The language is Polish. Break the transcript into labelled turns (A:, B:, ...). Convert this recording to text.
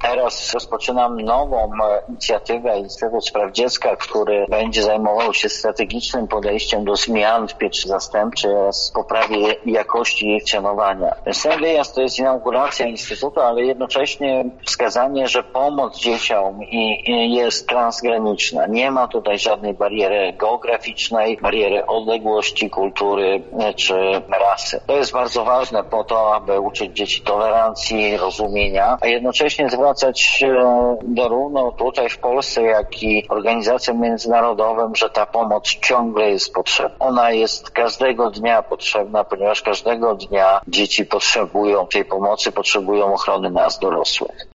A: Teraz rozpoczynam nową inicjatywę Instytut Spraw Dziecka, który będzie zajmował się strategicznym podejściem do zmian w pieczy zastępczej oraz poprawie jakości jej funkcjonowania. Ten wyjazd to jest inauguracja Instytutu, ale jednocześnie wskazanie, że pomoc dzieciom jest transgraniczna. Nie ma tutaj żadnej bariery geograficznej, bariery odległości, kultury czy rasy. To jest bardzo ważne po to, aby uczyć dzieci tolerancji, rozumienia, a jednocześnie zwracać się zarówno tutaj w Polsce, jak i organizacjom międzynarodowym, że ta pomoc ciągle jest potrzebna. Ona jest każdego dnia potrzebna, ponieważ każdego dnia dzieci potrzebują tej pomocy, potrzebują ochrony nas dorosłych.